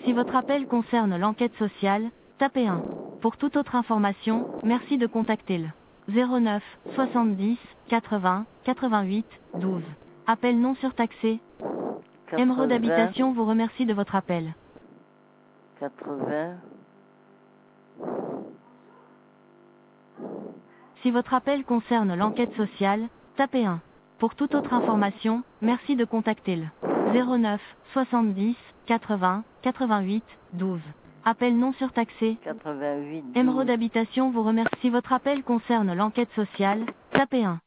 Si votre appel concerne l'enquête sociale, tapez 1. Pour toute autre information, merci de contacter le 09 70 80 88 12. Appel non surtaxé. Émeraude 80, Habitation vous remercie de votre appel. 80, Si votre appel concerne l'enquête sociale, tapez 1. Pour toute autre information, merci de contacter le 09 70 80 88 12. Appel non surtaxé. 88, 12. Émeraude Habitation vous remercie. Si votre appel concerne l'enquête sociale, tapez 1.